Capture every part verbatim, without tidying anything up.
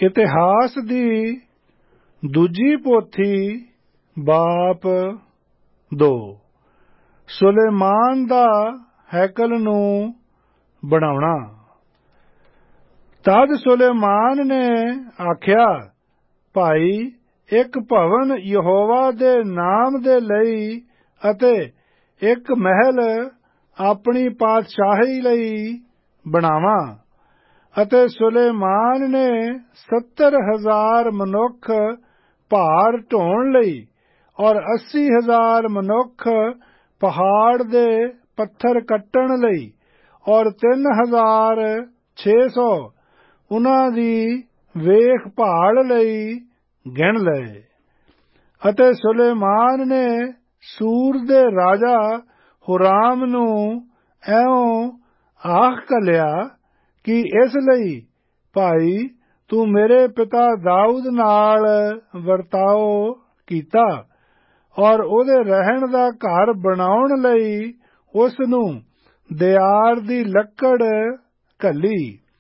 ਇਤਿਹਾਸ ਦੀ ਦੂਜੀ ਪੋਥੀ ਬਾਪ ਦੋ। ਸੁਲੇਮਾਨ ਦਾ ਹੈਕਲ ਨੂੰ ਬਣਾਉਣਾ। ਤਦ ਸੁਲੇਮਾਨ ਨੇ ਆਖਿਆ, ਭਾਈ ਇੱਕ ਭਵਨ ਯਹੋਵਾ ਦੇ ਨਾਮ ਦੇ ਲਈ ਅਤੇ ਇੱਕ ਮਹਿਲ ਆਪਣੀ ਪਾਤਸ਼ਾਹੀ ਲਈ ਬਣਾਵਾਂ। ਅਤੇ ਸੁਲੇਮਾਨ ਨੇ ਸੱਤਰ ਹਜ਼ਾਰ ਮਨੁੱਖ ਭਾਰ ਢੋਣ ਲਈ ਔਰ ਅੱਸੀ ਹਜ਼ਾਰ ਮਨੁੱਖ ਪਹਾੜ ਦੇ ਪੱਥਰ ਕੱਟਣ ਲਈ ਔਰ ਤਿੰਨ ਹਜ਼ਾਰ ਛੇ ਸੌ ਉਨ੍ਹਾਂ ਦੀ ਵੇਖ ਭਾਲ ਲਈ ਗਿਣ ਲਏ। ਅਤੇ ਸੁਲੇਮਾਨ ਨੇ ਸੂਰ ਦੇ ਰਾਜਾ ਹੁਰਾਮ ਨੂੰ ਇਉਂ ਆਖ ਘੱਲਿਆ ਕਿ ਇਸ ਲਈ ਭਾਈ ਤੂੰ ਮੇਰੇ ਪਿਤਾ ਦਾਊਦ ਨਾਲ ਵਰਤਾਓ ਕੀਤਾ ਔਰ ਉਹਦੇ ਰਹਿਣ ਦਾ ਘਰ ਬਣਾਉਣ ਲਈ ਉਸ ਨੂੰ ਦਿਆਰ ਦੀ ਲੱਕੜ ਘੱਲੀ।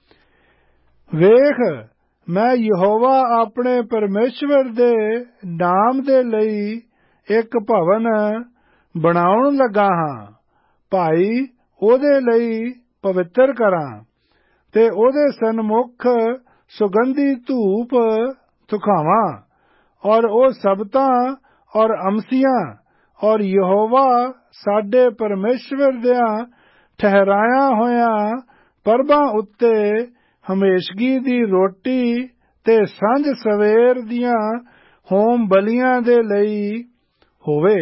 ਵੇਖ, ਮੈਂ ਯਹੋਵਾ ਆਪਣੇ ਪਰਮੇਸ਼ਵਰ ਦੇ ਨਾਮ ਦੇ ਲਈ ਇੱਕ ਭਵਨ ਬਣਾਉਣ ਲੱਗਾ ਹਾਂ। ਭਾਈ ਉਹਦੇ ਲਈ ਪਵਿੱਤਰ ਕਰਾਂ ਤੇ ਉਹਦੇ ਸਨਮੁਖ ਸੁਗੰਧੀ ਧੂਪ ਸੁਖਾਵਾਂ ਔਰ ਉਹ ਸਬਤਾਂ ਔਰ ਅਮਸੀਆਂ ਔਰ ਯਹੋਵਾ ਸਾਡੇ ਪਰਮੇਸ਼ਵਰ ਦਿਆਂ ਠਹਿਰਾਇਆ ਹੋਇਆਂ ਪਰਬਾਂ ਉੱਤੇ ਹਮੇਸ਼ਗੀ ਦੀ ਰੋਟੀ ਤੇ ਸਾਂਝ ਸਵੇਰ ਦੀਆਂ ਹੋਮ ਬਲੀਆਂ ਦੇ ਲਈ ਹੋਵੇ।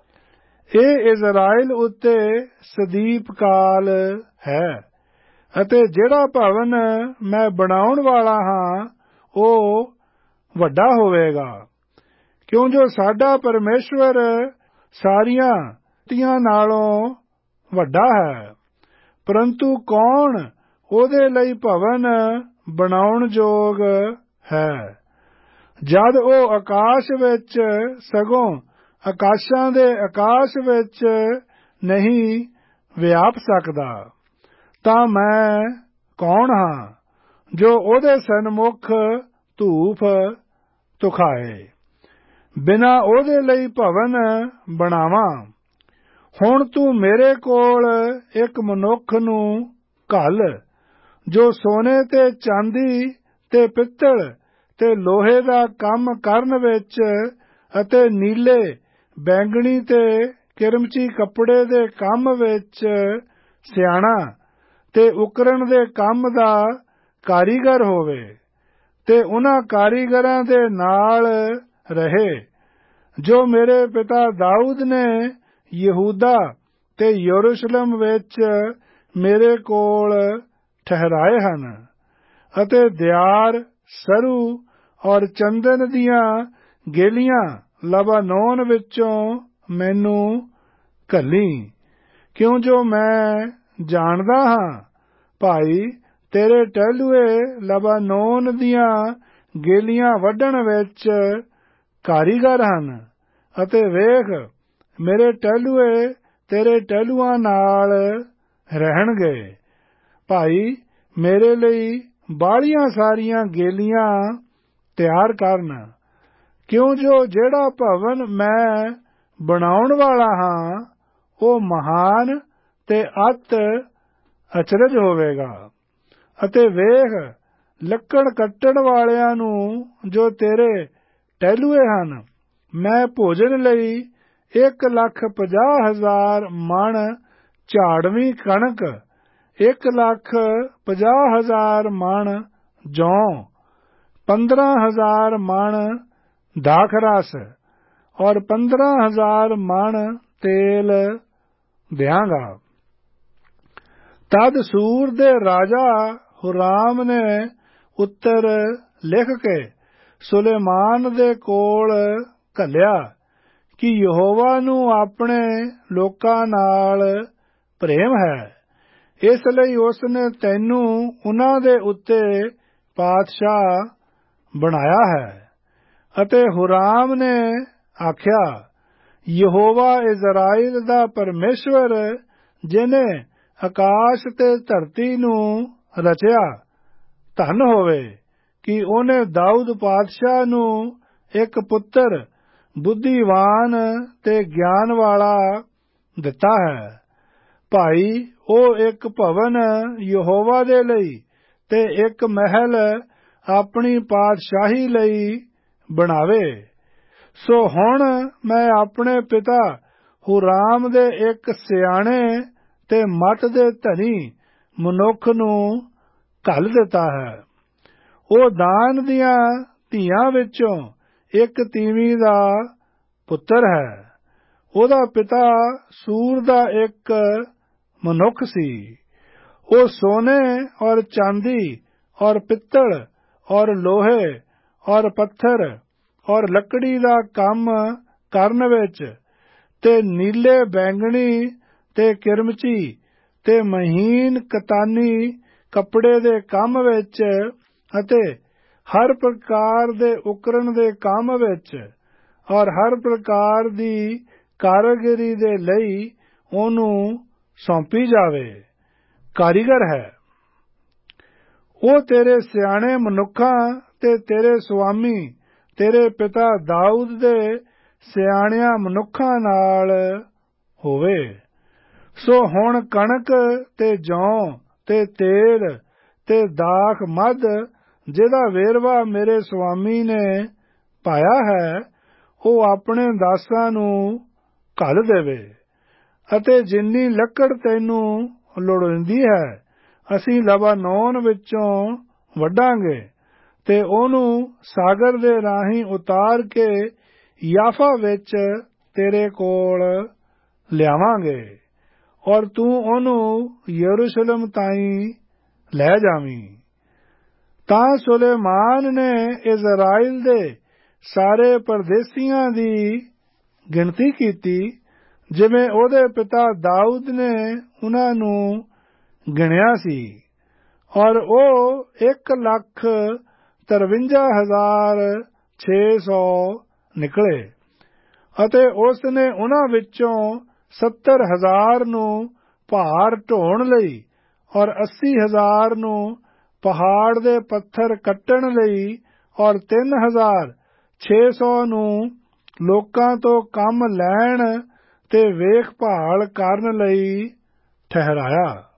ਇਹ ਇਜ਼ਰਾਈਲ ਉੱਤੇ ਸਦੀਪ ਕਾਲ ਹੈ। ਅਤੇ ਜਿਹੜਾ ਭਵਨ ਮੈਂ ਬਣਾਉਣ ਵਾਲਾ ਹਾਂ ਉਹ ਵੱਡਾ ਹੋਵੇਗਾ, ਕਿਉਂ ਜੋ ਸਾਡਾ ਪਰਮੇਸ਼ਵਰ ਸਾਰੀਆਂ ਧੀਆਂ ਨਾਲੋਂ ਵੱਡਾ ਹੈ। ਪਰੰਤੂ ਕੌਣ ਉਹਦੇ ਲਈ ਭਵਨ ਬਣਾਉਣ ਯੋਗ ਹੈ, ਜਦ ਉਹ ਆਕਾਸ਼ ਵਿੱਚ ਸਗੋਂ ਆਕਾਸ਼ਾਂ ਦੇ ਆਕਾਸ਼ ਵਿੱਚ ਨਹੀਂ ਵਿਆਪ ਸਕਦਾ? ਤਾਂ ਮੈਂ ਕੌਣ ਹਾਂ ਜੋ ਉਹਦੇ ਸਨਮੁਖ ਧੂਪ ਧੁਖਾਏ, ਬਿਨਾਂ ਉਹਦੇ ਲਈ ਭਵਨ ਬਣਾਵਾਂ। ਹੁਣ ਤੂੰ ਮੇਰੇ ਕੋਲ ਇੱਕ ਮਨੁੱਖ ਨੂੰ ਘੱਲ ਜੋ ਸੋਨੇ ਤੇ ਚਾਂਦੀ ਤੇ ਪਿੱਤਲ ਤੇ ਲੋਹੇ ਦਾ ਕੰਮ ਕਰਨ ਵਿੱਚ ਅਤੇ ਨੀਲੇ ਬੈਂਗਣੀ ਤੇ ਕਿਰਮਚੀ ਕੱਪੜੇ ਦੇ ਕੰਮ ਵਿੱਚ ਸਿਆਣਾ ਤੇ ਉਕਰਨ ਦੇ ਕੰਮ ਦਾ ਕਾਰੀਗਰ ਹੋਵੇ ਤੇ ਉਹਨਾਂ ਕਾਰੀਗਰਾਂ ਦੇ ਨਾਲ ਰਹੇ ਜੋ ਮੇਰੇ ਪਿਤਾ ਦਾਊਦ ਨੇ ਯਹੂਦਾ ਤੇ ਯਰੂਸ਼ਲਮ ਵਿੱਚ ਮੇਰੇ ਕੋਲ ਠਹਿਰਾਏ ਹਨ। ਅਤੇ ਦਿਆਰ, ਸਰੂ ਔਰ ਚੰਦਨ ਦੀਆਂ ਗੇਲੀਆਂ ਲਬਾਨੋਨ ਵਿੱਚੋਂ ਮੈਨੂੰ ਘੱਲੀ, ਕਿਉਂ ਜੋ ਮੈਂ ਜਾਣਦਾ ਹਾਂ ਭਾਈ ਤੇਰੇ ਟਹਿਲੂਏ ਲਬਾਨੋਨ ਦੀਆਂ ਗੇਲੀਆਂ ਵੱਢਣ ਵਿੱਚ ਕਾਰੀਗਰ ਹਨ। ਅਤੇ ਵੇਖ, ਮੇਰੇ ਟਹਿਲੂਏ ਤੇਰੇ ਟਹਿਲੂਆਂ ਨਾਲ ਰਹਿਣਗੇ। ਭਾਈ ਮੇਰੇ ਲਈ ਬਾਹਲੀਆਂ ਸਾਰੀਆਂ ਗੇਲੀਆਂ ਤਿਆਰ ਕਰਨ, ਕਿਉਂ ਜੋ ਜਿਹੜਾ ਭਵਨ ਮੈਂ ਬਣਾਉਣ ਵਾਲਾ ਹਾਂ ਉਹ ਮਹਾਨ ਤੇ ਅਤ ਅਚਰਜ ਹੋਵੇਗਾ। ਅਤੇ ਵੇਖ, ਲੱਕੜ ਕੱਟਣ ਵਾਲਿਆਂ ਨੂੰ ਜੋ ਤੇਰੇ ਟਹਿਲੂਏ ਹਨ, ਮੈਂ ਭੋਜਨ ਲਈ ਇੱਕ ਲੱਖ ਪੰਜਾਹ ਹਜ਼ਾਰ ਮਣ ਝਾੜਵੀਂ ਕਣਕ, ਇੱਕ ਲੱਖ ਪੰਜਾਹ ਹਜ਼ਾਰ ਮਣ ਜੌਂ, ਪੰਦਰਾਂ ਹਜ਼ਾਰ ਮਣ ਦਾਖਰਸ ਔਰ ਪੰਦਰਾਂ ਹਜ਼ਾਰ ਮਣ ਤੇਲ ਦਿਆਂਗਾ। ਤਦ ਸੂਰ ਦੇ ਰਾਜਾ ਹੁਰਾਮ ਨੇ ਉੱਤਰ ਲਿਖ ਕੇ ਸੁਲੇਮਾਨ ਦੇ ਕੋਲ ਘੱਲਿਆ ਕਿ ਯਹੋਵਾ ਨੂੰ ਆਪਣੇ ਲੋਕਾਂ ਨਾਲ ਪ੍ਰੇਮ ਹੈ, ਇਸ ਲਈ ਉਸ ਨੇ ਤੈਨੂੰ ਉਨ੍ਹਾਂ ਦੇ ਉੱਤੇ ਪਾਤਸ਼ਾਹ ਬਣਾਇਆ ਹੈ। ਅਤੇ ਹੁਰਾਮ ਨੇ ਆਖਿਆ, ਯਹੋਵਾ ਇਜ਼ਰਾਈਲ ਦਾ ਪਰਮੇਸ਼ਵਰ ਜਿਹਨੇ ਆਕਾਸ਼ ਤੇ ਧਰਤੀ ਨੂੰ ਰਚਿਆ, ਧੰਨ ਹੋਵੇ ਕਿ ਉਹਨੇ ਦਾਊਦ ਪਾਤਸ਼ਾਹ ਨੂੰ ਇੱਕ ਪੁੱਤਰ ਬੁੱਧੀਵਾਨ ਤੇ ਗਿਆਨ ਵਾਲਾ ਦਿੱਤਾ ਹੈ। ਭਾਈ ਉਹ ਇੱਕ ਭਵਨ ਯਹੋਵਾ ਦੇ ਲਈ ਤੇ ਇੱਕ ਮਹਿਲ ਆਪਣੀ ਪਾਤਸ਼ਾਹੀ ਲਈ ਬਣਾਵੇ। ਸੋ ਹੁਣ ਮੈਂ ਆਪਣੇ ਪਿਤਾ ਹੁਰਾਮ ਦੇ ਇੱਕ ਸਿਆਣੇ ਤੇ ਮੱਤ ਦੇ ਧਨੀ ਮਨੁੱਖ ਨੂੰ ਘੱਲ ਦਿੱਤਾ ਹੈ। ਉਹ ਦਾਨ ਦੀਆਂ ਧੀਆਂ ਵਿੱਚੋਂ ਇੱਕ ਤੀਵੀਂ ਦਾ ਪੁੱਤਰ ਹੈ। ਉਹਦਾ ਪਿਤਾ ਸੂਰ ਦਾ ਇੱਕ ਮਨੁੱਖ ਸੀ। ਉਹ ਸੋਨੇ ਔਰ ਚਾਂਦੀ ਔਰ ਪਿੱਤਲ ਔਰ ਲੋਹੇ ਔਰ ਪੱਥਰ ਔਰ ਲੱਕੜੀ ਦਾ ਕੰਮ ਕਰਨ ਵਿੱਚ ਤੇ ਨੀਲੇ ਬੈਂਗਣੀ ਤੇ ਕਿਰਮਚੀ ਤੇ ਮਹੀਨ ਕਤਾਨੀ ਕੱਪੜੇ ਦੇ ਕੰਮ ਵਿੱਚ ਅਤੇ ਹਰ ਪ੍ਰਕਾਰ ਦੇ ਉਕਰਨ ਦੇ ਕੰਮ ਵਿੱਚ ਔਰ ਹਰ ਪ੍ਰਕਾਰ ਦੀ ਕਾਰੀਗਰੀ ਦੇ ਲਈ ਉਹਨੂੰ ਸੌਂਪੀ ਜਾਵੇ, ਕਾਰੀਗਰ ਹੈ। ਉਹ ਤੇਰੇ ਸਿਆਣੇ ਮਨੁੱਖਾਂ ਤੇ ਤੇਰੇ ਸੁਆਮੀ ਤੇਰੇ ਪਿਤਾ ਦਾਊਦ ਦੇ ਸਿਆਣਿਆਂ ਮਨੁੱਖਾਂ ਨਾਲ ਹੋਵੇ। ਸੋ ਹੁਣ ਕਣਕ ਤੇ ਜੌਂ ਤੇ ਤੇਲ ਤੇ ਦਾਖ ਮੱਧ ਜਿਹਦਾ ਵੇਰਵਾ ਮੇਰੇ ਸੁਆਮੀ ਨੇ ਪਾਇਆ ਹੈ, ਉਹ ਆਪਣੇ ਦਾਸਾਂ ਨੂੰ ਘੱਲ ਦੇਵੇ। ਅਤੇ ਜਿੰਨੀ ਲੱਕੜ ਤੈਨੂੰ ਲੋੜੀਂਦੀ ਹੈ ਅਸੀਂ ਲਬਾਨੋਨ ਵਿੱਚੋਂ ਵੱਢਾਂਗੇ ਤੇ ਉਹਨੂੰ ਸਾਗਰ ਦੇ ਰਾਹੀਂ ਉਤਾਰ ਕੇ ਯਾਫਾ ਵਿੱਚ ਤੇਰੇ ਕੋਲ ਲਿਆਵਾਂਗੇ ਔਰ ਤੂੰ ਉਹਨੂੰ ਯਰੂਸ਼ਲਮ ਤਾਈਂ ਲੈ ਜਾਵੀਂ। ਤਾਂ ਸੁਲੇਮਾਨ ਨੇ ਇਜ਼ਰਾਈਲ ਦੇ ਸਾਰੇ ਪਰਦੇਸੀਆਂ ਦੀ ਗਿਣਤੀ ਕੀਤੀ ਜਿਵੇਂ ਉਹਦੇ ਪਿਤਾ ਦਾਊਦ ਨੇ ਉਹਨਾਂ ਨੂੰ ਗਿਣਿਆ ਸੀ, ਔਰ ਉਹ ਇੱਕ ਲੱਖ ਤਰਵੰਜਾ ਹਜ਼ਾਰ ਛੇ ਸੌ ਨਿਕਲੇ। ਅਤੇ ਉਸ ਨੇ ਉਹਨਾਂ ਵਿੱਚੋਂ ਸੱਤਰ ਹਜ਼ਾਰ ਨੂੰ ਭਾਰ ਢੋਣ ਲਈ ਔਰ ਅੱਸੀ ਹਜ਼ਾਰ ਨੂੰ ਪਹਾੜ ਦੇ ਪੱਥਰ ਕੱਟਣ ਲਈ ਔਰ ਤਿੰਨ ਹਜ਼ਾਰ ਛੇ ਸੌ ਨੂੰ ਲੋਕਾਂ ਤੋਂ ਕੰਮ ਲੈਣ ਤੇ ਵੇਖਭਾਲ ਕਰਨ ਲਈ ਠਹਿਰਾਇਆ।